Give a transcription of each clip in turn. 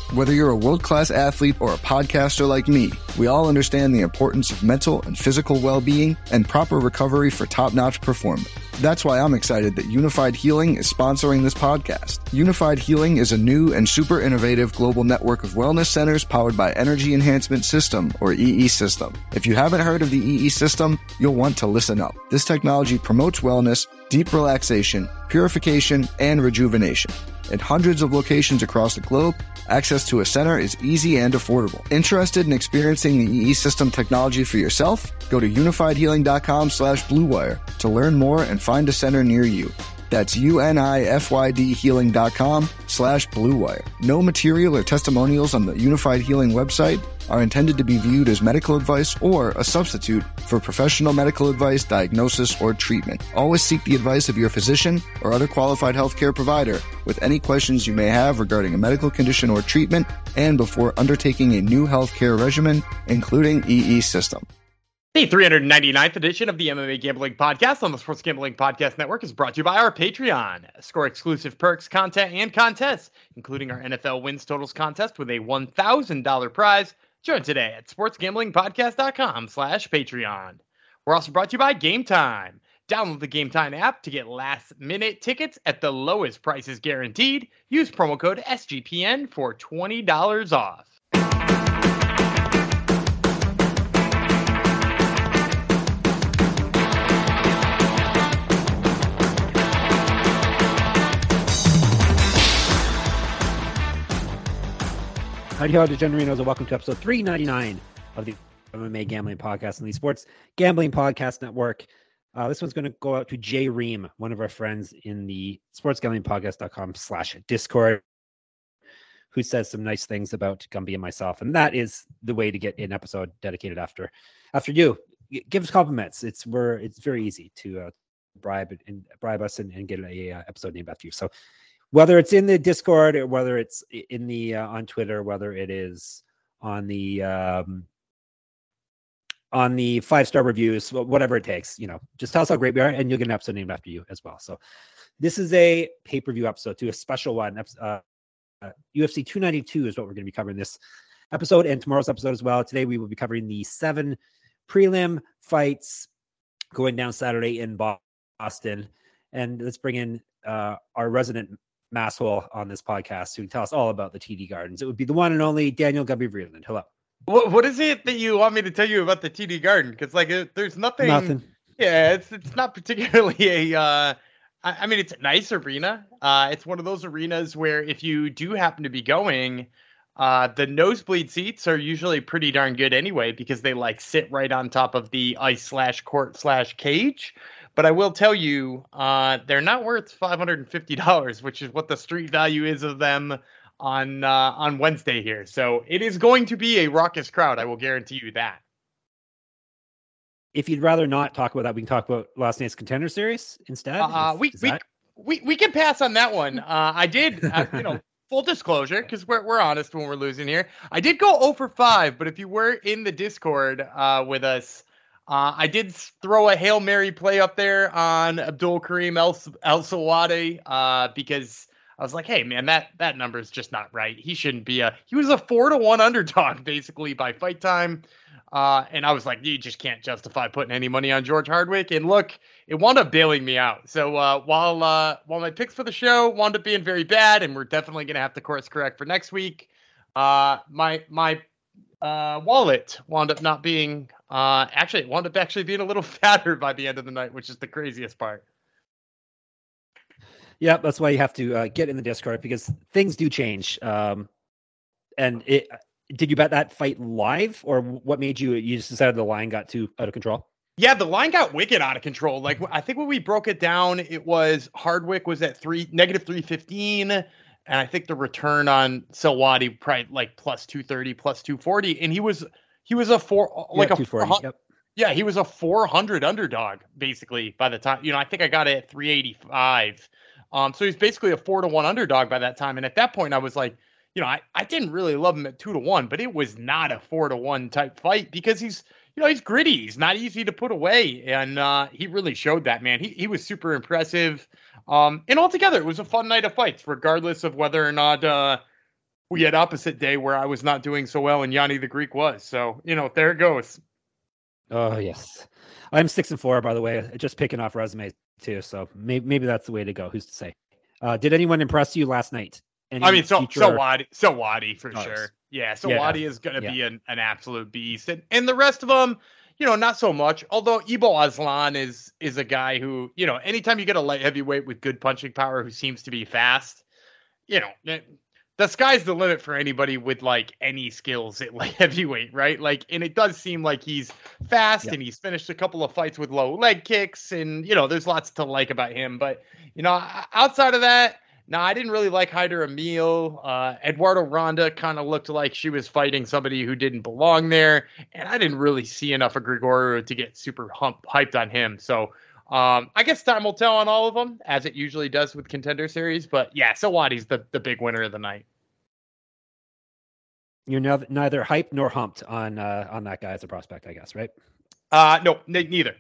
Whether you're a world-class athlete or a podcaster like me, we all understand the importance of mental and physical well-being and proper recovery for top-notch performance. That's why I'm excited that Unified Healing is sponsoring this podcast. Unified Healing is a new and super innovative global network of wellness centers powered by Energy Enhancement System, or EE System. If you haven't heard of the EE System, you'll want to listen up. This technology promotes wellness, deep relaxation, purification, and rejuvenation. At hundreds of locations across the globe, access to a center is easy and affordable. Interested in experiencing the EE System technology for yourself? Go to unifiedhealing.com/bluewire to learn more and find a center near you. That's unifydhealing.com/bluewire. No material or testimonials on the Unified Healing website are intended to be viewed as medical advice or a substitute for professional medical advice, diagnosis, or treatment. Always seek the advice of your physician or other qualified healthcare provider with any questions you may have regarding a medical condition or treatment and before undertaking a new healthcare regimen, including EE System. The 399th edition of the MMA Gambling Podcast on the Sports Gambling Podcast Network is brought to you by our Patreon. Score exclusive perks, content, and contests, including our NFL wins totals contest with a $1,000 prize. Join today at sportsgamblingpodcast.com/Patreon. We're also brought to you by Game Time. Download the Game Time app to get last-minute tickets at the lowest prices guaranteed. Use promo code SGPN for $20 off. Howdy, Degenerinos, and welcome to episode 399 of the MMA Gambling Podcast and the Sports Gambling Podcast Network. This one's going to go out to Jay Ream, one of our friends in the sportsgamblingpodcast.com/Discord, who says some nice things about Gumby and myself. And that is the way to get an episode dedicated after you. Give us compliments. It's very easy to bribe us and get a episode named after you. So whether it's in the Discord or whether it's in the on Twitter, whether it is on the 5-star reviews, whatever it takes, just tell us how great we are, and you'll get an episode named after you as well. So this is a pay-per-view episode too, a special one. UFC 292 is what we're going to be covering this episode and tomorrow's episode as well. Today we will be covering the 7 prelim fights going down Saturday in Boston, and let's bring in our resident masshole on this podcast who can tell us all about the TD Gardens. It would be the one and only Daniel Gumby Vreeland. Hello. What is it that you want me to tell you about the TD Garden? Because there's nothing. Yeah, it's not particularly a. I mean, it's a nice arena. It's one of those arenas where if you do happen to be going, the nosebleed seats are usually pretty darn good anyway because they sit right on top of the ice/court/cage. But I will tell you, they're not worth $550, which is what the street value is of them on Wednesday here. So it is going to be a raucous crowd. I will guarantee you that. If you'd rather not talk about that, we can talk about last night's Contender Series instead. We can pass on that one. I did, full disclosure, because we're honest when we're losing here. I did go 0 for 5, but if you were in the Discord with us, I did throw a Hail Mary play up there on Abdul Karim El Sawadi because I was like, hey, man, that number is just not right. He shouldn't be he was a 4-1 underdog basically by fight time. And I was like, you just can't justify putting any money on George Hardwick. And look, it wound up bailing me out. So while my picks for the show wound up being very bad, and we're definitely going to have to course correct for next week, my wallet wound up not being it wound up actually being a little fatter by the end of the night, which is the craziest part. Yeah, that's why you have to get in the Discord because things do change. And did you bet that fight live, or what made you just decided the line got too out of control? Yeah, the line got wicked out of control. I think when we broke it down, it was Hardwick was at negative 315. And I think the return on Selwadi probably plus 230, plus 240. And he was a 240. Yep. Yeah, he was a 400 underdog basically by the time, I think I got it at 385. So he's basically a 4-1 underdog by that time. And at that point I was like, I didn't really love him at 2-1, but it was not a 4-1 type fight because he's gritty. He's not easy to put away. And he really showed that, man. He was super impressive. And altogether, it was a fun night of fights, regardless of whether or not we had opposite day where I was not doing so well and Yanni the Greek was. So, there it goes. Oh yes, I'm 6-4 by the way, just picking off resumes too. So maybe that's the way to go. Who's to say? Did anyone impress you last night? Sawadi for sure. Yeah, Sawadi is going to be an absolute beast, and the rest of them, not so much. Although Ibo Aslan is a guy who, anytime you get a light heavyweight with good punching power who seems to be fast, the sky's the limit for anybody with like any skills at light heavyweight, right? Like, and it does seem like he's fast and he's finished a couple of fights with low leg kicks, and there's lots to like about him. But outside of that, no, I didn't really like Hyder Emil. Eduardo Ronda kind of looked like she was fighting somebody who didn't belong there, and I didn't really see enough of Gregorio to get super hyped on him. So I guess time will tell on all of them, as it usually does with Contender Series. But yeah, Sawadi's the big winner of the night. You're neither hyped nor humped on that guy as a prospect, I guess, right? No, neither.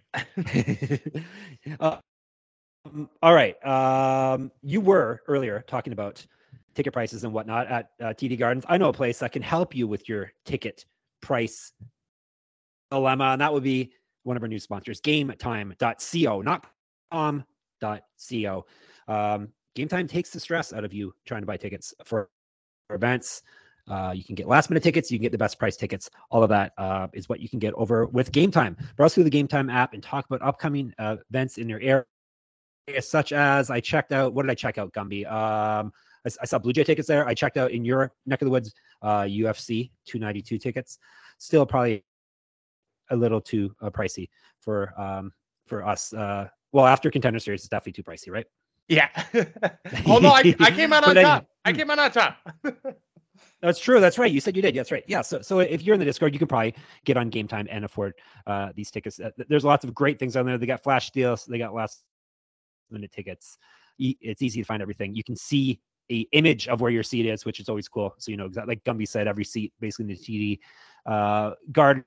All right. You were earlier talking about ticket prices and whatnot at TD Gardens. I know a place that can help you with your ticket price dilemma, and that would be one of our new sponsors, GameTime.co, not com.co. GameTime takes the stress out of you trying to buy tickets for events. You can get last minute tickets. You can get the best price tickets. All of that is what you can get over with GameTime. Browse through the GameTime app and talk about upcoming events in your area, such as what did I check out, Gumby? I saw Blue Jay tickets there. I checked out in your neck of the woods, UFC 292 tickets. Still probably a little too pricey for us. Well, after Contender Series, it's definitely too pricey, right? Yeah. Although I came out on top. I came out on top. That's true. That's right. You said you did. That's right. Yeah. So if you're in the Discord, you can probably get on Game Time and afford these tickets. There's lots of great things on there. They got flash deals. They got last minute tickets. It's easy to find everything. You can see a image of where your seat is, which is always cool. So exactly like Gumby said, every seat basically in the TD Garden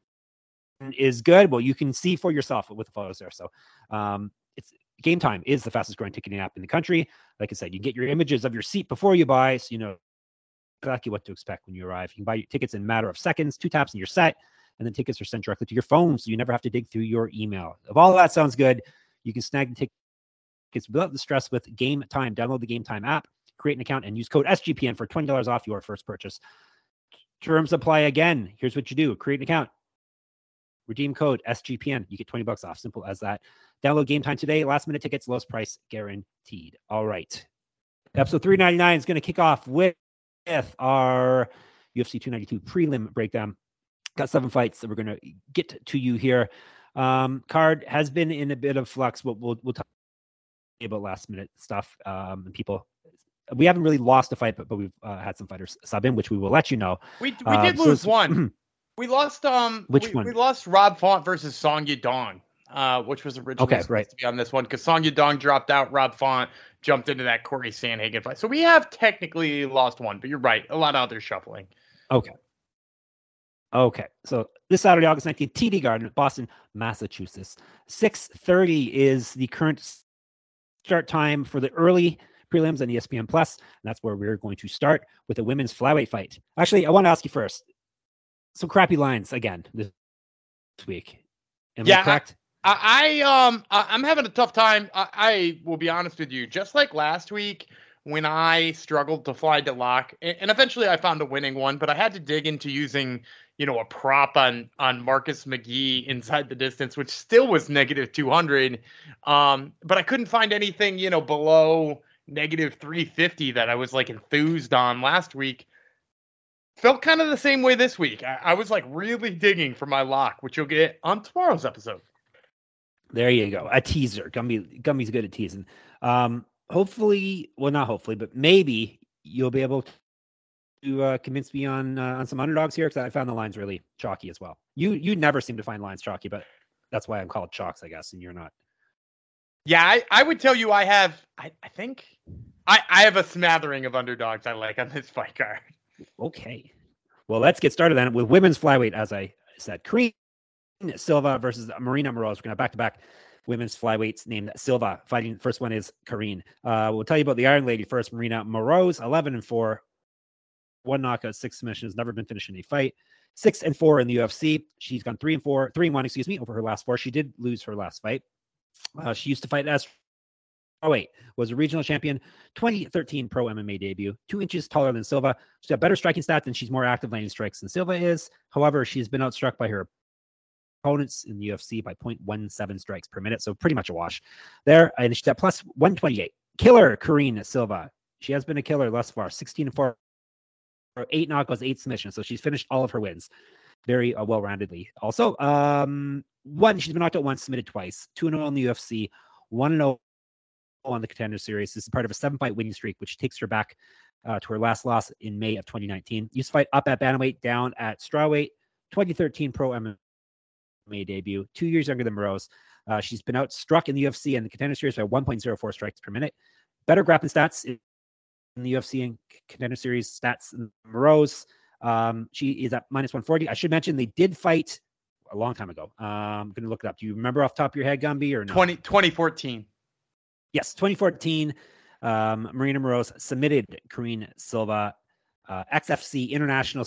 is good. Well, you can see for yourself with the photos there. So it's Game Time is the fastest growing ticketing app in the country. Like I said, you get your images of your seat before you buy, so you know exactly what to expect when you arrive. You can buy your tickets in a matter of seconds, 2 taps and you're set, and then tickets are sent directly to your phone, so you never have to dig through your email. If all of that sounds good, you can snag the tickets without the stress with Game Time. Download the Game Time app, create an account, and use code SGPN for $20 off your first purchase. Terms apply again. Here's what you do. Create an account. Redeem code SGPN. You get $20 off. Simple as that. Download Game Time today. Last minute tickets, lowest price guaranteed. All right. Episode 399 is going to kick off with our UFC 292 prelim breakdown. Got 7 fights that we're going to get to you here. Card has been in a bit of flux, but we'll talk about last minute stuff. And people, we haven't really lost a fight, but we've had some fighters sub in, which we will let you know. We did lose one. We lost which one? We lost Rob Font versus Song Yadong, which was originally supposed to be on this one because Song Yadong dropped out. Rob Font jumped into that Corey Sandhagen fight. So we have technically lost one, but you're right. A lot of others shuffling. Okay. So this Saturday, August 19th, TD Garden, Boston, Massachusetts. 6:30 is the current start time for the early prelims on ESPN Plus. And that's where we're going to start with a women's flyweight fight. Actually, I want to ask you first. Some crappy lines again this week. Am I correct? I'm having a tough time. I will be honest with you. Just like last week when I struggled to fly to lock, and eventually I found a winning one, but I had to dig into using, a prop on Marcus McGee inside the distance, which still was negative 200. But I couldn't find anything, below negative 350 that I was like enthused on last week. Felt kind of the same way this week. I was like really digging for my lock, which you'll get on tomorrow's episode. There you go. A teaser. Gummy's good at teasing. Hopefully, well, not hopefully, but maybe you'll be able to convince me on some underdogs here, because I found the lines really chalky as well. You never seem to find lines chalky, but that's why I'm called chalks, I guess, and you're not. Yeah, I would tell you I think I have a smattering of underdogs I like on this fight card. Okay. Well, let's get started then with women's flyweight, as I said. Karine Silva versus Marina Moroz. We're going to back-to-back women's flyweights named Silva fighting. First one is Karine. We'll tell you about the Iron Lady first. Marina Moroz, 11-4, 1 knockout, 6 submissions, never been finished in a fight. 6-4 in the UFC. She's gone 3-1, over her last 4. She did lose her last fight. She used to fight as was a regional champion, 2013 pro MMA debut, 2 inches taller than Silva. She's got better striking stats and she's more active landing strikes than Silva is. However, she's been outstruck by her opponents in the UFC by 0.17 strikes per minute. So pretty much a wash there. And she's at plus 128. Killer Karine Silva. She has been a killer thus far, 16-4, 8 knockouts, 8 submissions. So she's finished all of her wins very well-roundedly. Also, she's been knocked out once, submitted twice, 2-0 in the UFC, 1-0 on the Contender Series. This is part of a 7-fight winning streak, which takes her back to her last loss in May of 2019. Used to fight up at bantamweight, down at strawweight, 2013 pro MMA debut, 2 years younger than Moroz. She's been outstruck in the UFC and the Contender Series by 1.04 strikes per minute. Better grappling stats in the UFC and Contender Series stats than Moroz. She is at minus 140. I should mention they did fight a long time ago. I'm going to look it up. Do you remember off the top of your head, Gumby, or no? 2014. Yes, 2014. Marina Moroz submitted Karine Silva, XFC International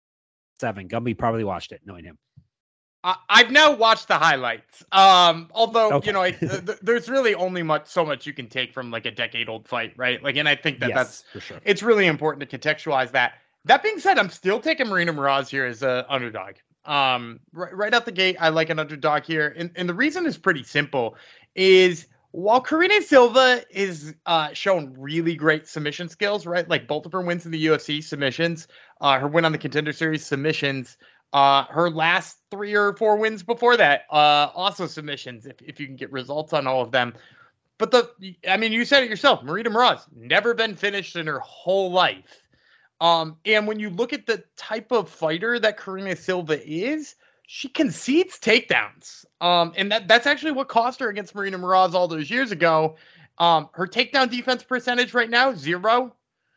7. Gumby probably watched it, knowing him. I've now watched the highlights. Although, okay. There's really only so much you can take from like a decade-old fight, right? Like, and I think that's for sure. It's really important to contextualize that. That being said, I'm still taking Marina Moroz here as an underdog. Right out the gate, I like an underdog here, and the reason is pretty simple. Is while Karine Silva is shown really great submission skills, right? Like both of her wins in the UFC submissions, her win on the Contender Series submissions, her last 3 or 4 wins before that also submissions. If you can get results on all of them, but you said it yourself, Marina Moroz never been finished in her whole life. And when you look at the type of fighter that Karine Silva is, she concedes takedowns. And that's actually what cost her against Marina Moroz all those years ago. Her takedown defense percentage right now, 0.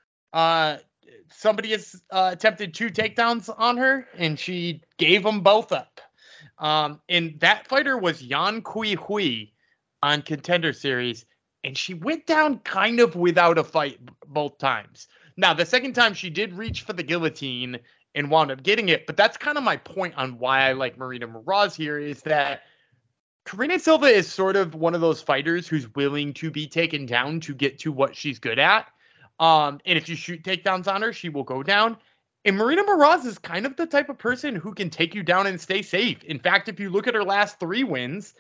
Somebody has attempted 2 takedowns on her, and she gave them both up. And that fighter was Yan Kui Hui on Contender Series, and she went down kind of without a fight both times. Now, the second time she did reach for the guillotine and wound up getting it, but that's kind of my point on why I like Marina Moroz here, is that Karine Silva is sort of one of those fighters who's willing to be taken down to get to what she's good at. And if you shoot takedowns on her, she will go down. And Marina Moroz is kind of the type of person who can take you down and stay safe. In fact, if you look at her last 3 wins,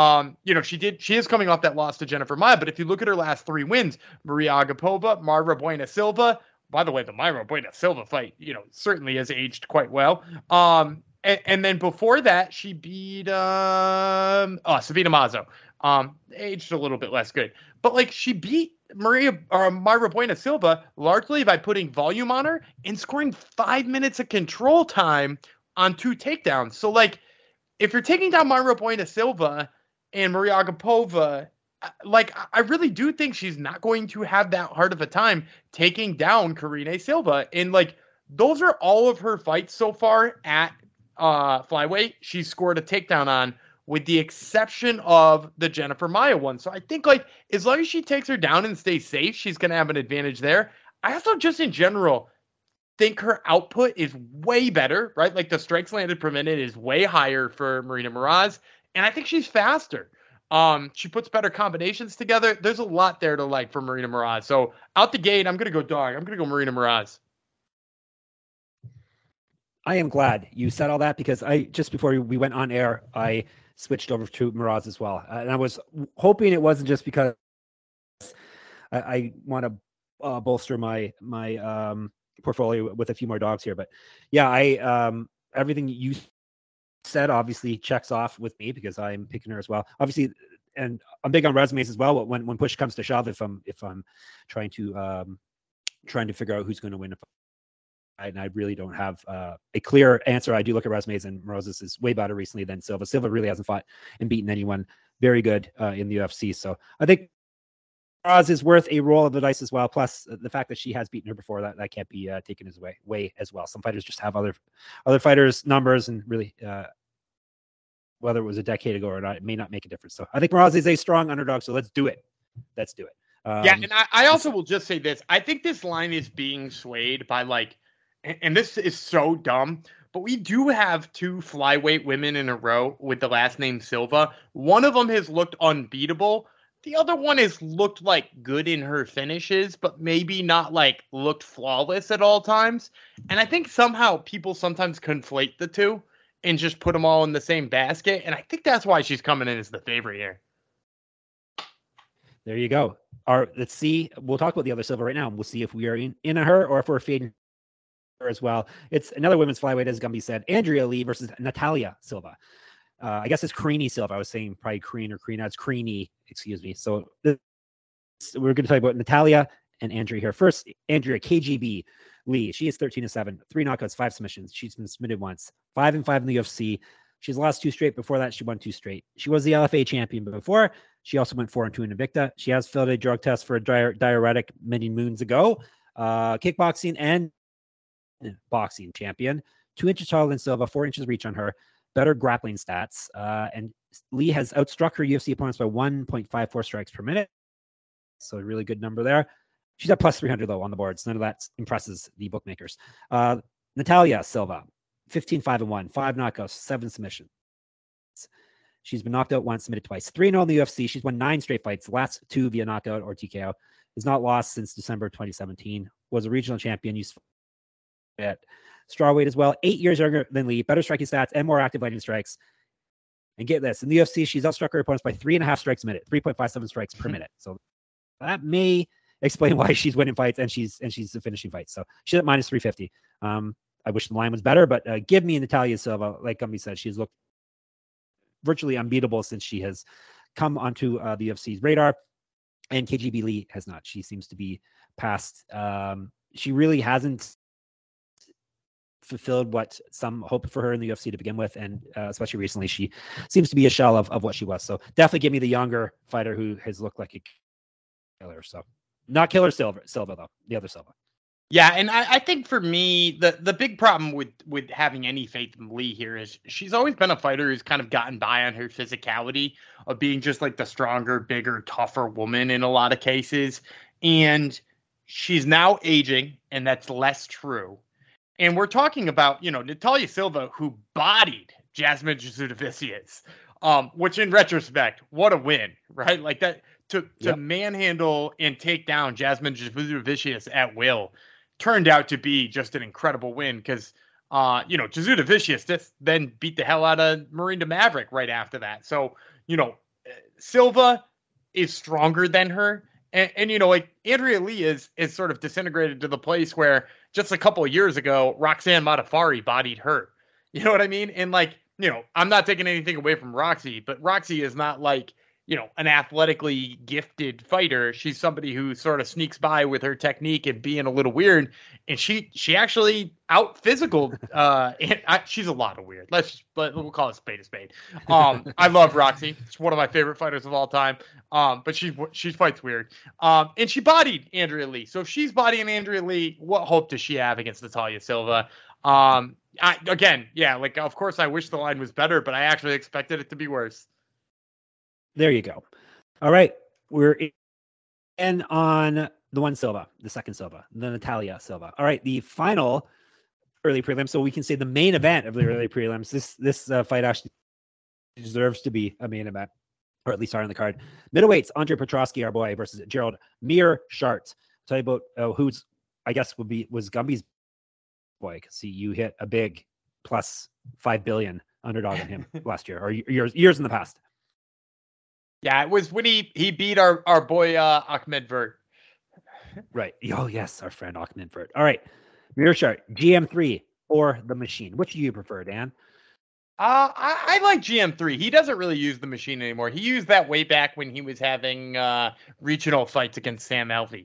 she is coming off that loss to Jennifer Maia, but if you look at her last 3 wins, Maria Agapova, Mayra Bueno Silva, by the way, the Mayra Bueno Silva fight, certainly has aged quite well. And then before that, she beat Savina Mazo. Aged a little bit less good, but like she beat Mayra Bueno Silva largely by putting volume on her and scoring 5 minutes of control time on 2 takedowns. So like, if you're taking down Mayra Bueno Silva and Maria Agapova, like, I really do think she's not going to have that hard of a time taking down Karine Silva. And like, those are all of her fights so far at flyweight. She scored a takedown on, with the exception of the Jennifer Maia one. So I think like, as long as she takes her down and stays safe, she's going to have an advantage there. I also just in general think her output is way better, right? Like the strikes landed per minute is way higher for Marina Moroz. And I think she's faster. She puts better combinations together. There's a lot there to like for Marina Moroz. So out the gate, I'm going to go dog. I'm going to go Marina Moroz. I am glad you said all that, because just before we went on air, I switched over to Moroz as well. And I was hoping it wasn't just because I want to bolster my portfolio with a few more dogs here. But yeah, everything you said obviously checks off with me, because I'm picking her as well. Obviously, and I'm big on resumes as well. When push comes to shove, if I'm trying to figure out who's going to win, and I really don't have a clear answer. I do look at resumes, and Moroz's is way better recently than Silva. Silva really hasn't fought and beaten anyone very good in the UFC. So I think Moroz is worth a roll of the dice as well. Plus the fact that she has beaten her before, that can't be taken as way as well. Some fighters just have other fighters' numbers, and really whether it was a decade ago or not, it may not make a difference. So I think Moroz is a strong underdog. So let's do it. Yeah, and I also will just say this. I think this line is being swayed by like and this is so dumb, but we do have two flyweight women in a row with the last name Silva. One of them has looked unbeatable. The other one has looked like good in her finishes, but maybe not like looked flawless at all times. And I think somehow people sometimes conflate the two and just put them all in the same basket. And I think that's why she's coming in as the favorite here. There you go. Let's see. We'll talk about the other Silva right now, and we'll see if we are in her or if we're fading her as well. It's another women's flyweight, as Gumby said. Andrea Lee versus Natalia Silva. I guess it's Creany Silva. I was saying probably Crean or Creana. It's Creany, excuse me. So we're going to talk about Natalia and Andrea here. First, Andrea KGB Lee. She is 13-7, 3 knockouts, 5 submissions. She's been submitted once, 5-5 in the UFC. She's lost 2 straight. Before that, she won 2 straight. She was the LFA champion before. She also went 4-2 in Invicta. She has failed a drug test for a diuretic many moons ago. Kickboxing and boxing champion. 2 inches taller than Silva, 4 inches reach on her. Better grappling stats. And Lee has outstruck her UFC opponents by 1.54 strikes per minute. So a really good number there. She's at plus 300 though on the boards. None of that impresses the bookmakers. Natalia Silva, 15-5-1, 5 knockouts, 7 submissions. She's been knocked out once, submitted twice. 3-0 in the UFC. She's won 9 straight fights, last 2 via knockout or TKO. Has not lost since December 2017. Was a regional champion. Used at strawweight as well. 8 years younger than Lee. Better striking stats and more active lightning strikes. And get this, in the UFC, she's outstruck her opponents by 3.5 strikes a minute, 3.57 strikes per minute. So that may explain why she's winning fights and she's finishing fights. So she's at minus 350. I wish the line was better, but give me Natalia Silva. Like Gumby said, she's looked virtually unbeatable since she has come onto the UFC's radar, and KGB Lee has not. She seems to be past. She really hasn't fulfilled what some hoped for her in the UFC to begin with, and especially recently, she seems to be a shell of what she was. So definitely give me the younger fighter who has looked like a killer. So not killer Silva though, the other Silva. Yeah, and I think for me, the big problem with having any faith in Lee here is she's always been a fighter who's kind of gotten by on her physicality of being just like the stronger, bigger, tougher woman in a lot of cases. And she's now aging, and that's less true. And we're talking about, Natalia Silva, who bodied Jasmine Jasudavicius, which in retrospect, what a win, right? Like that to manhandle and take down Jasmine Jasudavicius at will turned out to be just an incredible win because, Jasudavicius then beat the hell out of Marinda Maverick right after that. So, Silva is stronger than her. And like Andrea Lee is sort of disintegrated to the place where just a couple of years ago, Roxanne Modafferi bodied her. You know what I mean? And I'm not taking anything away from Roxy, but Roxy is not like, an athletically gifted fighter. She's somebody who sort of sneaks by with her technique and being a little weird. And she actually out physical. She's a lot of weird. We'll call it spade a spade. I love Roxy. She's one of my favorite fighters of all time. But she fights weird. And she bodied Andrea Lee. So if she's bodying Andrea Lee, what hope does she have against Natalia Silva? Of course I wish the line was better, but I actually expected it to be worse. There you go. All right. We're in on the one Silva, the second Silva, the Natalia Silva. All right. The final early prelim. So we can say the main event of the early prelims. This fight actually deserves to be a main event, or at least are on the card. Middleweights, Andre Petrosky, our boy, versus Gerald Meerschaert. Tell you about who's, I guess, was Gumby's boy. Because see, you hit a big plus 5 billion underdog on him last year or years in the past. Yeah, it was when he beat our boy Ahmed Vert. Right. Oh, yes, our friend Ahmed Vert. All right. Meerschaert, GM3 or the machine. Which do you prefer, Dan? I like GM3. He doesn't really use the machine anymore. He used that way back when he was having regional fights against Sam Alvey.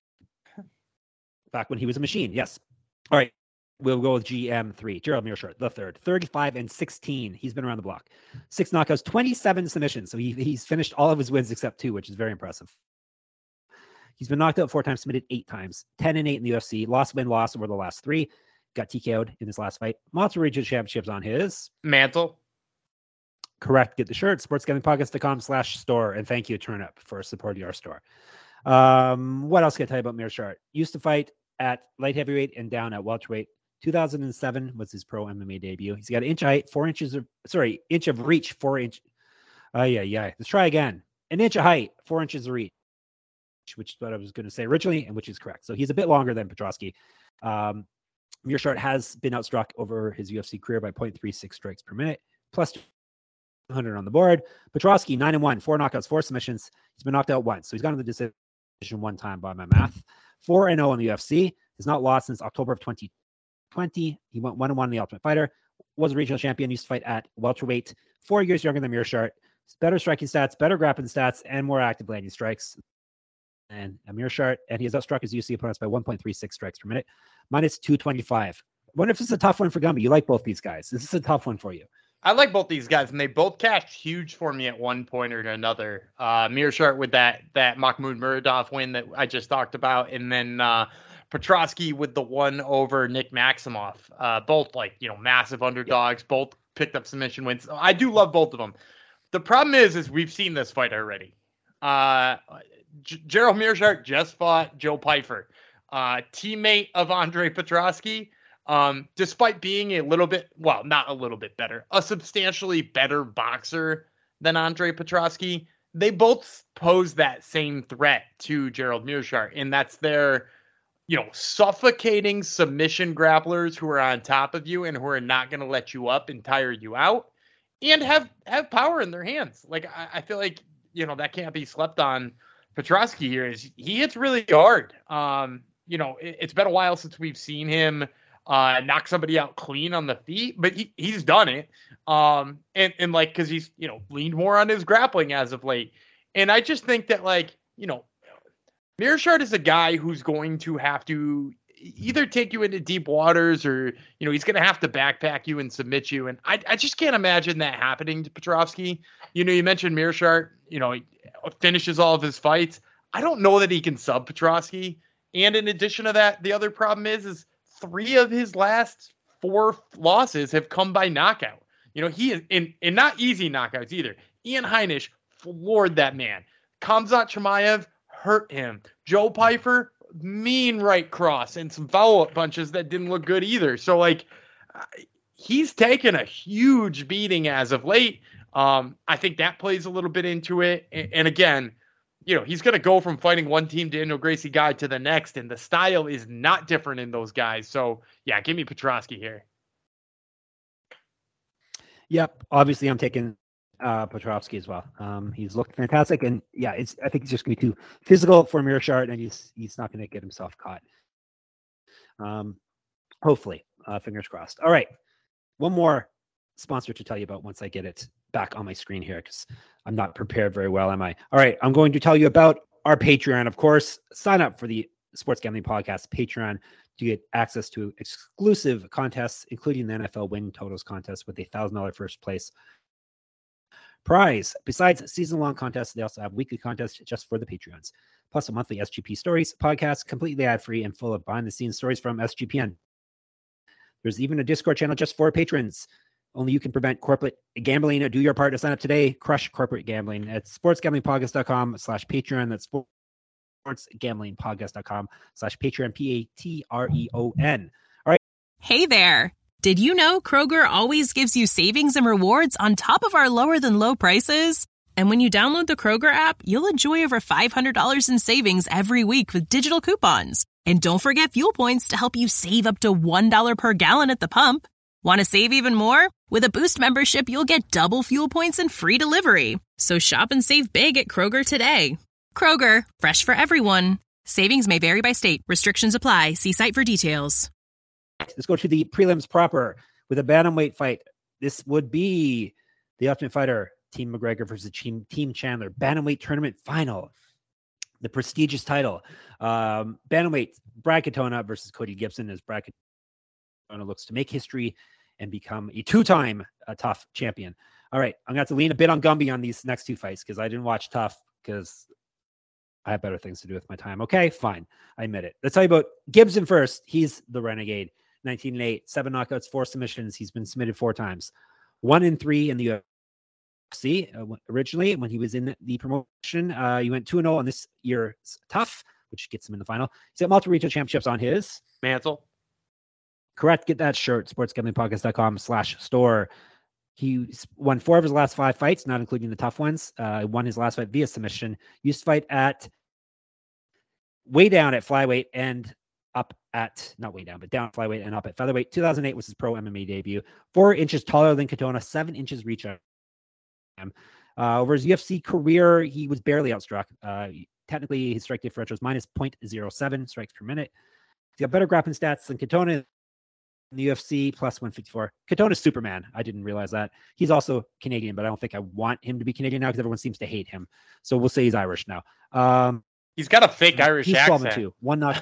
Back when he was a machine, yes. All right. We'll go with GM3. Gerald Meerschaert, the third. 35-16. He's been around the block. 6 knockouts, 27 submissions. So he's finished all of his wins except 2, which is very impressive. He's been knocked out 4 times, submitted 8 times. 10-8 in the UFC. Loss over the last 3. Got TKO'd in his last fight. Multiple regional championships on his mantle. Correct. Get the shirt. sportsgamblingpockets.com/store. And thank you, Turnip, for supporting our store. What else can I tell you about Meerschaert? Used to fight at light heavyweight and down at welterweight. 2007 was his pro MMA debut. He's got an inch of height, inch of reach, 4 inch. Let's try again. An inch of height, 4 inches of reach, which is what I was going to say originally, and which is correct. So he's a bit longer than Petroski. Meerschaert has been outstruck over his UFC career by 0.36 strikes per minute, plus 200 on the board. Petroski, 9-1, 4 knockouts, 4 submissions. He's been knocked out once. So he's gone to the decision one time by my math. 4-0 in the UFC. He's not lost since October of 2020. He went 1-1 in the Ultimate Fighter. Was a regional champion. Used to fight at welterweight. 4 years younger than Meerschaert. Better striking stats, better grappling stats, and more active landing strikes. And Meerschaert, and he has outstruck his UFC opponents by 1.36 strikes per minute, minus 225. I wonder if this is a tough one for Gumby. You like both these guys. This is a tough one for you. I like both these guys, and they both cashed huge for me at one point or another. Meerschaert with that Mahmoud Muradov win that I just talked about, and then Petroski with the one over Nick Maximoff. Both massive underdogs. Both picked up submission wins. I do love both of them. The problem is we've seen this fight already. Gerald Meerschaert just fought Joe Pyfer, teammate of Andre Petroski. Despite being not a little bit better, a substantially better boxer than Andre Petroski, they both pose that same threat to Gerald Meerschaert, and that's their, suffocating submission grapplers who are on top of you and who are not going to let you up and tire you out, and have power in their hands. Like I feel like that can't be slept on. Petroski here is he hits really hard. It's been a while since we've seen him knock somebody out clean on the feet, but he's done it. And because he's, leaned more on his grappling as of late. And I just think that Meerschaert is a guy who's going to have to either take you into deep waters or, he's going to have to backpack you and submit you. And I just can't imagine that happening to Petroski. You mentioned Meerschaert, he finishes all of his fights. I don't know that he can sub Petroski. And in addition to that, the other problem is 3 of his last 4 losses have come by knockout. He is in not easy knockouts either. Ian Heinisch floored that man. Khamzat Chimaev hurt him. Joe Pyfer, mean right cross and some follow-up punches that didn't look good either. So he's taken a huge beating as of late. I think that plays a little bit into it. And again, he's going to go from fighting one team Daniel Gracie guy to the next, and the style is not different in those guys. So yeah, give me Petroski here. Yep. Obviously I'm taking Petroski as well. He's looked fantastic, and yeah, I think it's just going to be too physical for Meerschaert, and he's not going to get himself caught. Hopefully, fingers crossed. All right. One more sponsor to tell you about once I get it back on my screen here, because I'm not prepared very well, am I? All right, I'm going to tell you about our Patreon. Of course, sign up for the Sports Gambling Podcast Patreon to get access to exclusive contests, including the NFL Win Totals contest with a $1,000 first place prize. Besides season-long contests, they also have weekly contests just for the Patreons, plus a monthly SGP Stories podcast, completely ad-free and full of behind-the-scenes stories from SGPN. There's even a Discord channel just for patrons. Only you can prevent corporate gambling. Do your part to sign up today. Crush corporate gambling at sportsgamblingpodcast.com/Patreon. That's sportsgamblingpodcast.com/Patreon, Patreon. All right. Hey there. Did you know Kroger always gives you savings and rewards on top of our lower than low prices? And when you download the Kroger app, you'll enjoy over $500 in savings every week with digital coupons. And don't forget fuel points to help you save up to $1 per gallon at the pump. Want to save even more? With a Boost membership, you'll get double fuel points and free delivery. So shop and save big at Kroger today. Kroger, fresh for everyone. Savings may vary by state. Restrictions apply. See site for details. Let's go to the prelims proper with a bantamweight fight. This would be the Ultimate Fighter, Team McGregor versus Team Chandler. Bantamweight tournament final. The prestigious title. Bantamweight, Brad Katona versus Cody Gibson, as Brad Katona looks to make history and become a 2-time TUF champion. All right, I'm going to have to lean a bit on Gumby on these next 2 fights because I didn't watch TUF because I have better things to do with my time. Okay, fine. I admit it. Let's tell you about Gibson first. He's the Renegade. 19-8, 7 knockouts, 4 submissions. He's been submitted 4 times. 1-3 in the UFC. Originally, when he was in the promotion, he went 2-0 on this year's TUF, which gets him in the final. He's got multiple regional championships on his mantle. Correct. Get that shirt. sportsgamblingpodcast.com/store. He won 4 of his last 5 fights, not including the tough ones. Won his last fight via submission. Used to fight at way down at flyweight and up at, not way down, but down flyweight and up at featherweight. 2008 was his pro MMA debut. 4 inches taller than Katona, 7 inches reach on him. Over his UFC career, he was barely outstruck. Technically, his strike differential was minus 0.07 strikes per minute. He's got better grappling stats than Katona in the UFC, plus 154. Katona's Superman. I didn't realize that. He's also Canadian, but I don't think I want him to be Canadian now because everyone seems to hate him. So we'll say he's Irish now. He's got a fake Irish he's accent. 12-2. 1 knock.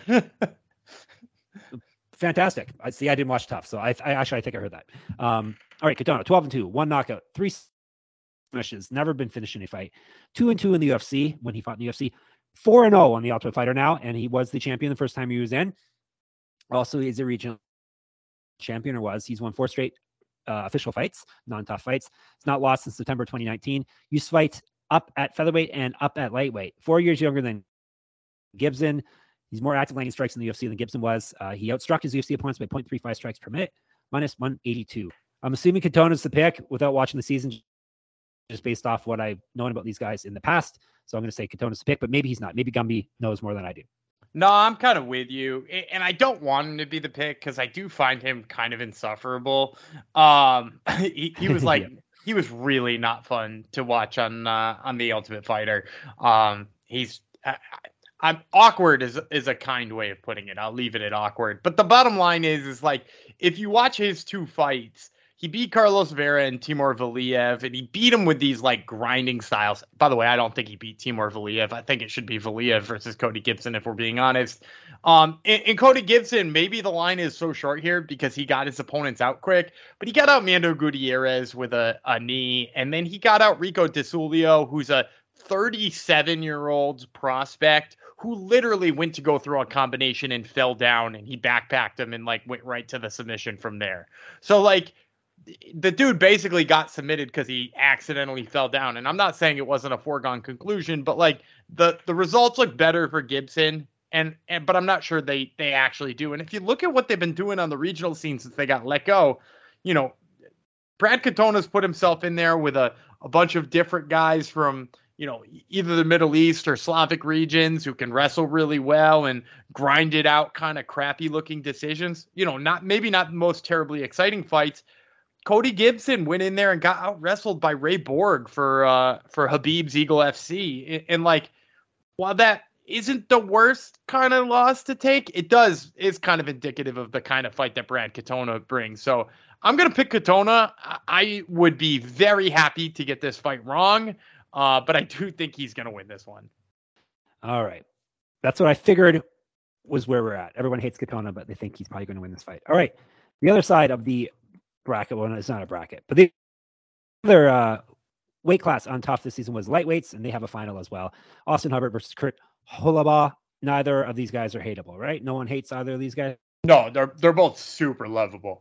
Fantastic. I didn't watch Tough, so I think I heard that. All right, Katona, 12-2, 1 knockout, 3 submissions, never been finished in a fight. 2-2 in the UFC when he fought in the UFC. 4-0 on the Ultimate Fighter now, and he was the champion the first time he was in. Also, he's a regional champion, or was. He's won 4 straight official fights, non-tough fights. It's not lost since September 2019. Used to fight up at featherweight and up at lightweight. 4 years younger than Gibson. He's more active landing strikes in the UFC than Gibson was. He outstruck his UFC opponents by 0.35 strikes per minute, minus 182. I'm assuming Katona's the pick without watching the season, just based off what I've known about these guys in the past. So I'm going to say Katona's the pick, but maybe he's not. Maybe Gumby knows more than I do. No, I'm kind of with you, and I don't want him to be the pick because I do find him kind of insufferable. He was like, he was really not fun to watch on the Ultimate Fighter. I'm awkward is a kind way of putting it. I'll leave it at awkward. But the bottom line is like, if you watch his 2 fights, he beat Carlos Vera and Timur Valiev, and he beat him with these like grinding styles. By the way, I don't think he beat Timur Valiev. I think it should be Valiev versus Cody Gibson, if we're being honest. In Cody Gibson, maybe the line is so short here because he got his opponents out quick, but he got out Mando Gutierrez with a knee, and then he got out Rico DeSulio, who's a 37-year-old prospect who literally went to go through a combination and fell down, and he backpacked him and like went right to the submission from there. So like, the dude basically got submitted because he accidentally fell down. And I'm not saying it wasn't a foregone conclusion, but like the results look better for Gibson. But I'm not sure they actually do. And if you look at what they've been doing on the regional scene since they got let go, you know, Brad Katona's put himself in there with a bunch of different guys from, you know, either the Middle East or Slavic regions who can wrestle really well and grind it out kind of crappy looking decisions. You know, maybe not the most terribly exciting fights. Cody Gibson went in there and got out wrestled by Ray Borg for Habib's Eagle FC. And like, while that isn't the worst kind of loss to take, is kind of indicative of the kind of fight that Brad Katona brings. So I'm going to pick Katona. I would be very happy to get this fight wrong, but I do think he's going to win this one. All right. That's what I figured was where we're at. Everyone hates Katona, but they think he's probably going to win this fight. All right. The other side of the bracket, well, it's not a bracket, but the other weight class on top this season was lightweights, and they have a final as well. Austin Hubbard versus Kurt Holobaugh. Neither of these guys are hateable, right? No one hates either of these guys. No, they're both super lovable.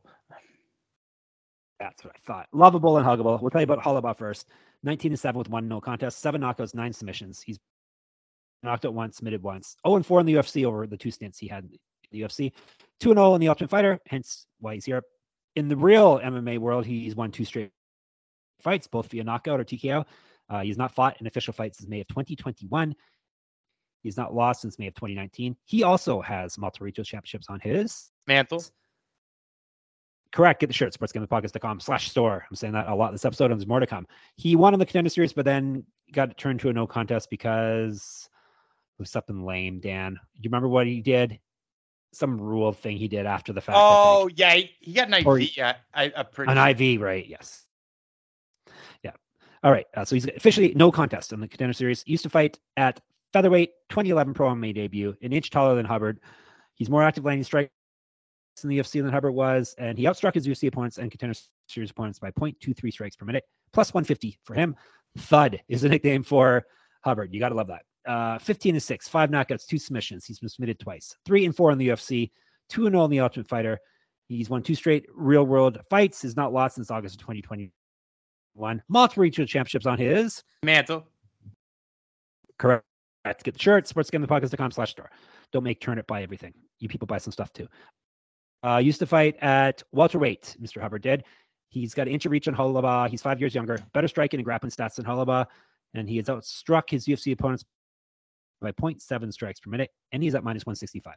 That's what I thought. Lovable and huggable. We'll tell you about Holobaugh first. 19-7 with 1 no contest, 7 knockouts, 9 submissions. He's knocked out once, submitted once. 0-4 in the UFC over the 2 stints he had in the UFC. 2-0 in the Ultimate Fighter, hence why he's here. In the real MMA world, he's won 2 straight fights, both via knockout or TKO. He's not fought in official fights since May of 2021. He's not lost since May of 2019. He also has multiple regional championships on his mantle. Correct. Get the shirt, sportsgamblingpodcast.com/store. I'm saying that a lot this episode, and there's more to come. He won in the Contender Series, but then got turned to a no contest because it was something lame, Dan. You remember what he did? Some rule thing he did after the fact. Oh, yeah. He got an IV. An IV, right? Yes. Yeah. All right. So he's officially no contest in the Contender Series. He used to fight at featherweight, 2011 Pro MMA debut, an inch taller than Hubbard. He's more active landing strikes in the UFC than Hubbard was, and he outstruck his UFC opponents and Contender Series opponents by 0.23 strikes per minute, plus 150 for him. Thud is the nickname for Hubbard. You got to love that. 15-6, 5 knockouts, 2 submissions. He's been submitted twice. 3-4 in the UFC, 2-0 in the Ultimate Fighter. He's won 2 straight real-world fights. Has not lost since August of 2021. Multiple regional championships on his mantle. Correct. Get the shirt. Sportsgamblingpodcast.com/store. Don't make Turnip buy everything. You people buy some stuff too. Used to fight at welterweight, Mr. Hubbard did. He's got an inch of reach on Halaba. He's 5 years younger, better striking and grappling stats than Halaba, and he has outstruck his UFC opponents by 0.7 strikes per minute, and he's at minus 165.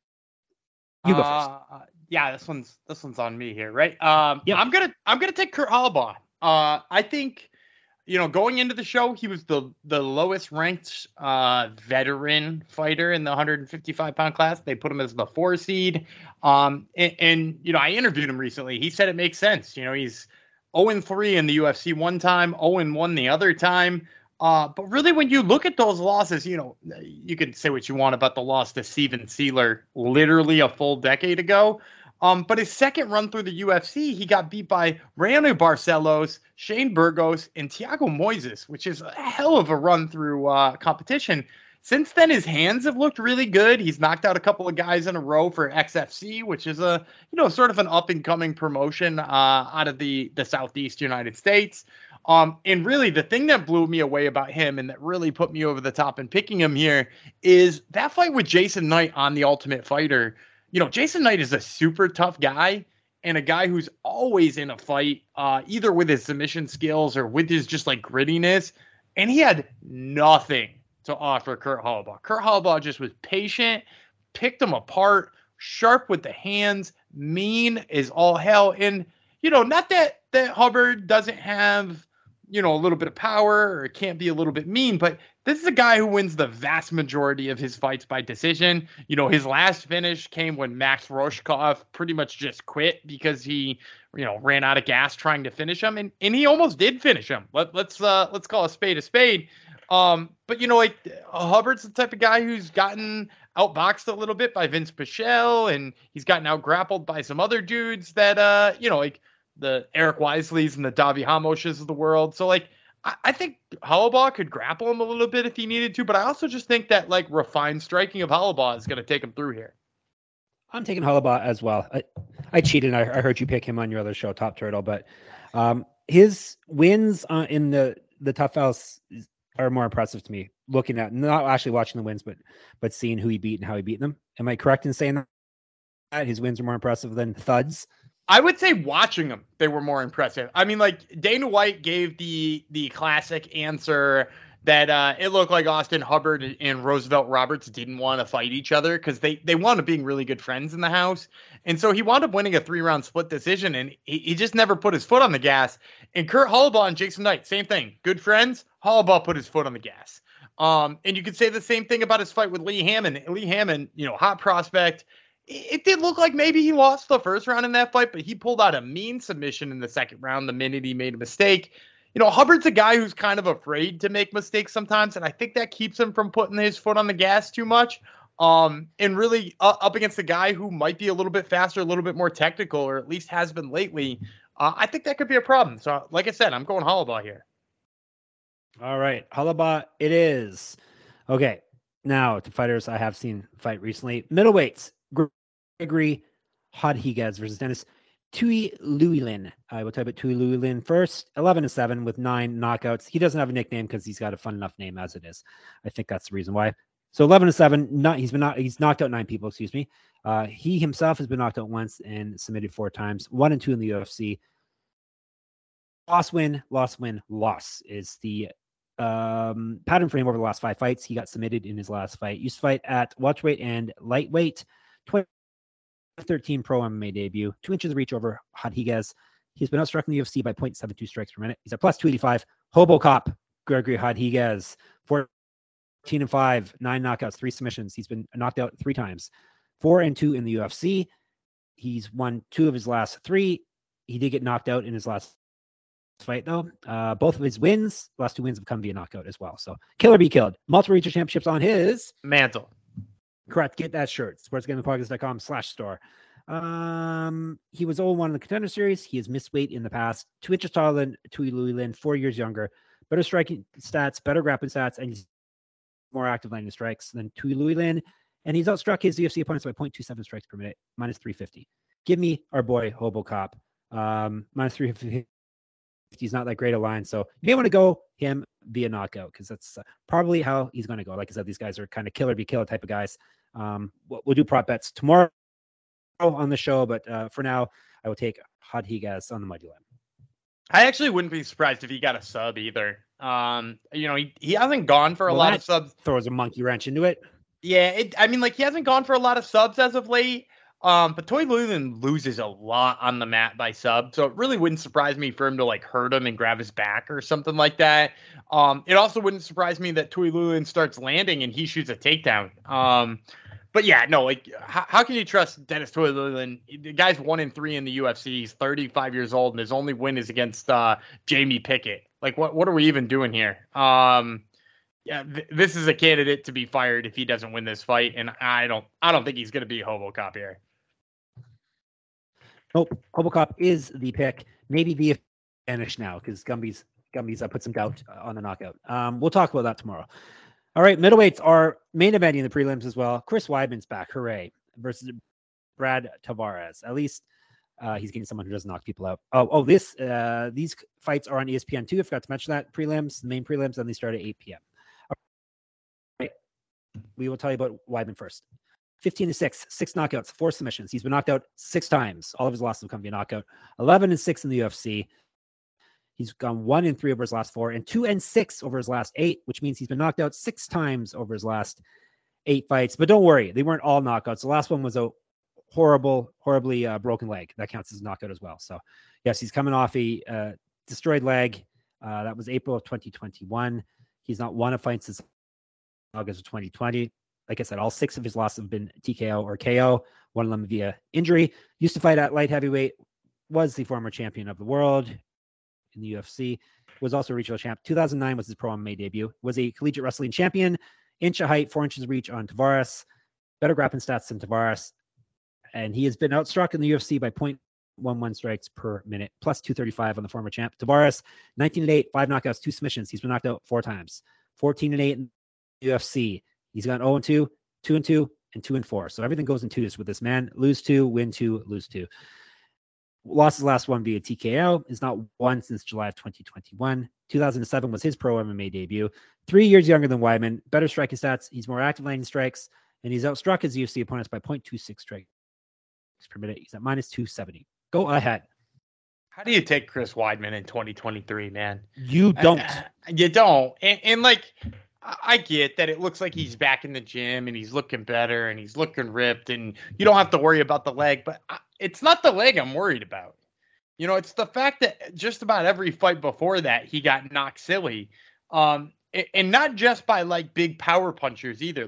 You go first. Yeah, this one's on me here, right? Yep. I'm gonna take Kurt Holobaugh. I think, going into the show, he was the lowest ranked veteran fighter in the 155-pound class. They put him as the 4 seed. And I interviewed him recently. He said it makes sense. He's 0-3 in the UFC one time, 0-1 the other time. But really, when you look at those losses, you could say what you want about the loss to Steven Sealer literally a full decade ago. But his second run through the UFC, he got beat by Raoni Barcelos, Shane Burgos, and Thiago Moises, which is a hell of a run through competition. Since then, his hands have looked really good. He's knocked out a couple of guys in a row for XFC, which is a sort of an up and coming promotion out of the Southeast United States. And really, the thing that blew me away about him and that really put me over the top in picking him here is that fight with Jason Knight on The Ultimate Fighter. Jason Knight is a super tough guy and a guy who's always in a fight, either with his submission skills or with his just like grittiness. And he had nothing to offer Kurt Holobaugh. Kurt Holobaugh just was patient, picked him apart, sharp with the hands, mean as all hell. And, not that Hubbard doesn't have, a little bit of power or can't be a little bit mean, but this is a guy who wins the vast majority of his fights by decision. His last finish came when Max Roshkov pretty much just quit because he, ran out of gas trying to finish him, and he almost did finish him. Let's call a spade a spade. But Hubbard's the type of guy who's gotten outboxed a little bit by Vince Pichel, and he's gotten out grappled by some other dudes that the Eric Wisleys and the Davi Hamoshes of the world. So I think Holobaugh could grapple him a little bit if he needed to, but I also just think that refined striking of Holobaugh is going to take him through here. I'm taking Holobaugh as well. I cheated. I heard you pick him on your other show, Top Turtle, but his wins in the Tough House are more impressive to me. Looking at, not actually watching the wins, but seeing who he beat and how he beat them. Am I correct in saying that his wins are more impressive than Thud's? I would say watching them, they were more impressive. I mean, Dana White gave the classic answer that it looked like Austin Hubbard and Roosevelt Roberts didn't want to fight each other because they wound up being really good friends in the house. And so he wound up winning a 3-round split decision, and he just never put his foot on the gas. And Kurt Holobaugh and Jason Knight, same thing. Good friends. Holobaugh put his foot on the gas. And you could say the same thing about his fight with Lee Hammond. Lee Hammond, hot prospect. It did look like maybe he lost the first round in that fight, but he pulled out a mean submission in the second round the minute he made a mistake. Hubbard's a guy who's kind of afraid to make mistakes sometimes, and I think that keeps him from putting his foot on the gas too much. And really up against a guy who might be a little bit faster, a little bit more technical, or at least has been lately, I think that could be a problem. So, like I said, I'm going Holobaugh here. All right, Holobaugh it is. Okay, now to fighters I have seen fight recently. Middleweights. Gregory Rodriguez versus Dennis Tuilulin. I will type it Tuilulin first. 11-7 with 9 knockouts. He doesn't have a nickname because he's got a fun enough name as it is. I think that's the reason why. So 11-7. He's knocked out 9 people. Excuse me. He himself has been knocked out once and submitted 4 times. 1-2 in the UFC. Loss win loss is the pattern for him over the last 5 fights. He got submitted in his last fight. Used to fight at welterweight and lightweight. 2013 pro MMA debut, 2 inches of reach over Rodriguez. He's been outstruck in the UFC by 0.72 strikes per minute. He's at plus 285. Hobocop, Gregory Rodriguez, 14-5, 9 knockouts, 3 submissions. He's been knocked out 3 times. 4-2 in the UFC. He's won 2 of his last 3. He did get knocked out in his last fight, though. Both of his last 2 wins have come via knockout as well. So, killer be killed. Multiple regional championships on his mantle. Correct. Get that shirt. sportsgamblingpodcast.com/store. He was 0-1 in the Contender Series. He has missed weight in the past. 2 inches taller than Tuilulin, 4 years younger. Better striking stats, better grappling stats, and he's more active landing strikes than Tuilulin. And he's outstruck his UFC opponents by 0.27 strikes per minute, minus 350. Give me our boy Hobocop. Minus 350. He's not that great a line, so you may want to go him via knockout because that's probably how he's going to go. Like I said, these guys are kind of killer be killer type of guys. We'll do prop bets tomorrow on the show, but for now, I will take Rodriguez on the Mighty Lamb. I actually wouldn't be surprised if he got a sub either. He hasn't gone for a lot of subs. Throws a monkey wrench into it. Yeah, he hasn't gone for a lot of subs as of late. But Toy Lulin loses a lot on the mat by sub, so it really wouldn't surprise me for him to hurt him and grab his back or something like that. It also wouldn't surprise me that Toy Lulin starts landing and he shoots a takedown. But yeah, no, how can you trust Dennis Toy Lulin? The guy's 1-3 in the UFC. He's 35 years old, and his only win is against Jamie Pickett. What are we even doing here? This is a candidate to be fired if he doesn't win this fight, and I don't think he's going to be Hobocop here. Nope, Hobocop is the pick. Maybe the advantage now because Gumby's put some doubt on the knockout. We'll talk about that tomorrow. All right, middleweights are main eventing the prelims as well. Chris Weidman's back, hooray, versus Brad Tavares. At least he's getting someone who doesn't knock people out. These fights are on ESPN2. I forgot to mention that. Prelims, the main prelims, and they start at 8 p.m. All right. We will tell you about Weidman first. 15-6, 6 knockouts, 4 submissions. He's been knocked out 6 times. All of his losses have come via knockout. 11-6 in the UFC. He's gone 1-3 over his last 4 and 2-6 over his last 8, which means he's been knocked out 6 times over his last 8 fights. But don't worry, they weren't all knockouts. The last one was a horribly broken leg. That counts as a knockout as well. So yes, he's coming off a destroyed leg. That was April of 2021. He's not won a fight since August of 2020. Like I said, all 6 of his losses have been TKO or KO, one of them via injury. Used to fight at light heavyweight, was the former champion of the world in the UFC, was also a regional champ. 2009 was his pro MMA debut, was a collegiate wrestling champion, inch of height, 4 inches of reach on Tavares, better grappling stats than Tavares, and he has been outstruck in the UFC by 0.11 strikes per minute, plus 235 on the former champ. Tavares, 19-8, 5 knockouts, 2 submissions. He's been knocked out 4 times. 14-8 in the UFC. He's gone 0-2, 2-2, and 2-4. So everything goes in twos with this man. Lose 2, win 2, lose 2. Lost his last one via TKO. Is not won since July of 2021. 2007 was his pro MMA debut. 3 years younger than Weidman. Better striking stats. He's more active landing strikes. And he's outstruck his UFC opponents by 0.26 strikes per minute. He's at minus 270. Go ahead. How do you take Chris Weidman in 2023, man? You don't. You don't. And I get that it looks like he's back in the gym and he's looking better and he's looking ripped and you don't have to worry about the leg, but it's not the leg I'm worried about. It's the fact that just about every fight before that, he got knocked silly. And not just by big power punchers either.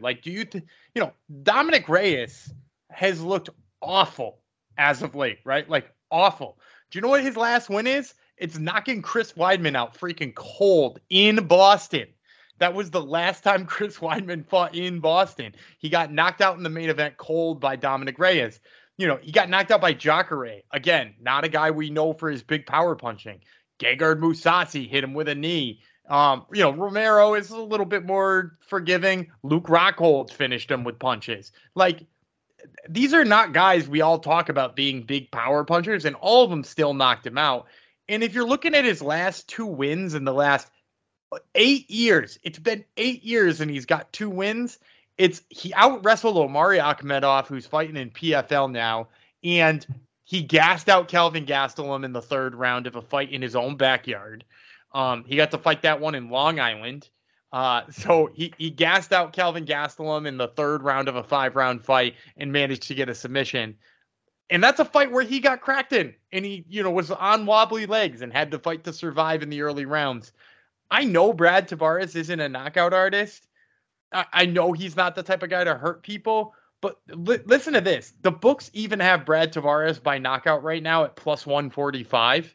Dominic Reyes has looked awful as of late, right? Awful. Do you know what his last win is? It's knocking Chris Weidman out freaking cold in Boston. That was the last time Chris Weidman fought in Boston. He got knocked out in the main event cold by Dominic Reyes. He got knocked out by Jacare. Again, not a guy we know for his big power punching. Gegard Mousasi hit him with a knee. Romero is a little bit more forgiving. Luke Rockhold finished him with punches. These are not guys we all talk about being big power punchers, and all of them still knocked him out. And if you're looking at his last 2 wins in the last 8 years, it's been 8 years and he's got 2 wins. He out wrestled Omari Akhmedov, who's fighting in PFL now, and he gassed out Kelvin Gastelum in the 3rd round of a fight in his own backyard. He got to fight that one in Long Island. So he gassed out Kelvin Gastelum in the 3rd round of a 5-round fight and managed to get a submission. And that's a fight where he got cracked in and he, was on wobbly legs and had to fight to survive in the early rounds. I know Brad Tavares isn't a knockout artist. I know he's not the type of guy to hurt people, but listen to this. The books even have Brad Tavares by knockout right now at plus 145.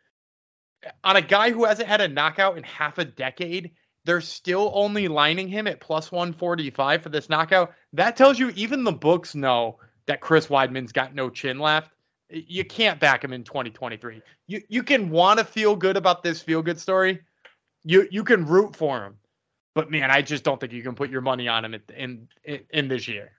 On a guy who hasn't had a knockout in half a decade, they're still only lining him at plus 145 for this knockout. That tells you even the books know that Chris Weidman's got no chin left. You can't back him in 2023. You can want to feel good about this feel-good story. You can root for him, but man, I just don't think you can put your money on him in this year.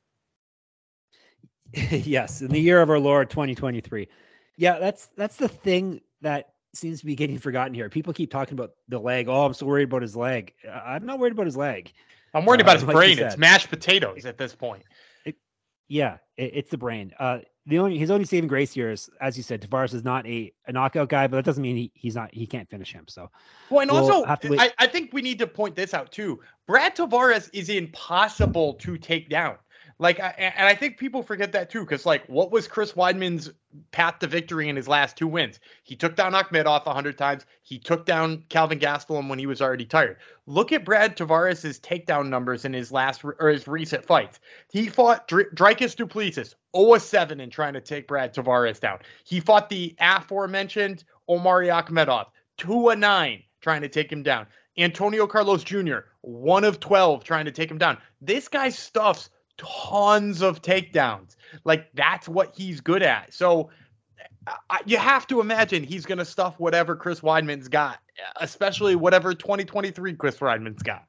Yes, in the year of our Lord 2023. Yeah, that's the thing that seems to be getting forgotten here. People keep talking about the leg. Oh, I'm so worried about his leg. I'm not worried about his leg. I'm worried about his brain. It's mashed potatoes at this point. Yeah, it's the brain. His only saving grace here is, as you said, Tavares is not a knockout guy, but that doesn't mean he can't finish him. So, well, and we'll also have to wait. I think we need to point this out too. Brad Tavares is impossible to take down. Like, and I think people forget that too, because like, what was Chris Weidman's path to victory in his last 2 wins? He took down Akhmedov 100 times. He took down Calvin Gastelum when he was already tired. Look at Brad Tavares' takedown numbers in his his recent fights. He fought Dricus du Plessis 0-7 in trying to take Brad Tavares down. He fought the aforementioned Omari Akhmedov 2-9 trying to take him down. Antonio Carlos Jr. 1-12 trying to take him down. This guy stuffs tons of takedowns. Like, that's what he's good at. So you have to imagine he's going to stuff whatever Chris Weidman's got, especially whatever 2023 Chris Weidman's got.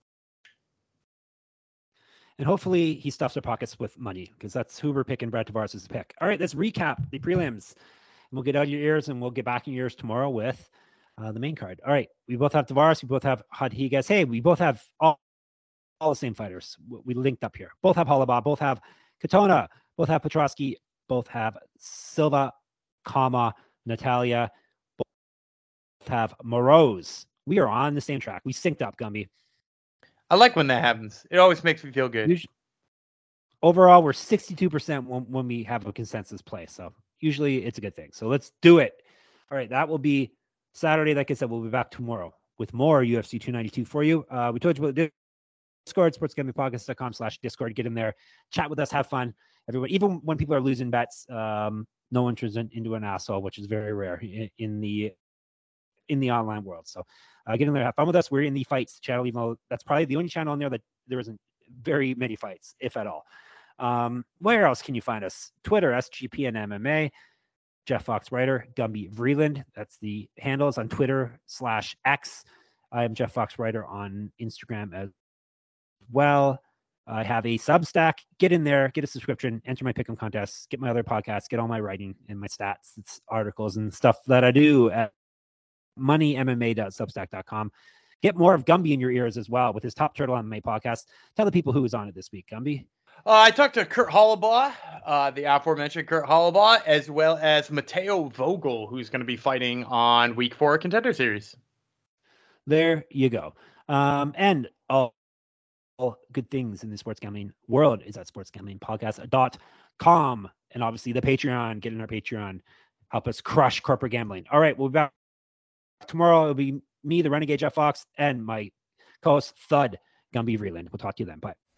And hopefully he stuffs our pockets with money, because that's who we're picking. Brad Tavares is the pick. All right, let's recap the prelims. And we'll get out of your ears, and we'll get back in your ears tomorrow with the main card. All right, we both have Tavares. We both have Rodriguez. Hey, we both have all the same fighters. We linked up here. Both have Holobaugh, both have Katona, both have Petroski, both have Silva, Natalia, both have Moroz. We are on the same track. We synced up, Gumby. I like when that happens. It always makes me feel good. Overall, we're 62% when we have a consensus play. So usually it's a good thing. So let's do it. All right, that will be Saturday. Like I said, we'll be back tomorrow with more UFC 292 for you. We told you about Discord, sportsgamblingpodcast.com/Discord. Get in there, chat with us, have fun. Everyone, even when people are losing bets, no one turns into an asshole, which is very rare in the online world. So get in there, have fun with us. We're in the fights channel, even though that's probably the only channel on there that there isn't very many fights, if at all. Where else can you find us? Twitter, SGP and MMA. Jeff Fox Writer, Gumby Vreeland. That's the handles on Twitter/X. I am Jeff Fox Writer on Instagram as well. I have a Substack. Get in there, get a subscription, enter my pick'em contests, get my other podcasts, get all my writing and my stats, it's articles and stuff that I do at moneymma.substack.com. Get more of Gumby in your ears as well with his Top Turtle MMA podcast. Tell the people who was on it this week, Gumby. I talked to Kurt Holobaugh, the aforementioned Kurt Holobaugh, as well as Matteo Vogel, who's going to be fighting on week 4 Contender Series. There you go. And all good things in the sports gambling world is at sportsgamblingpodcast.com. And obviously the Patreon, get in our Patreon, help us crush corporate gambling. All right, we'll be back tomorrow. It'll be me, the Renegade Jeff Fox, and my co-host Thud, Gumby Vreeland. We'll talk to you then. Bye.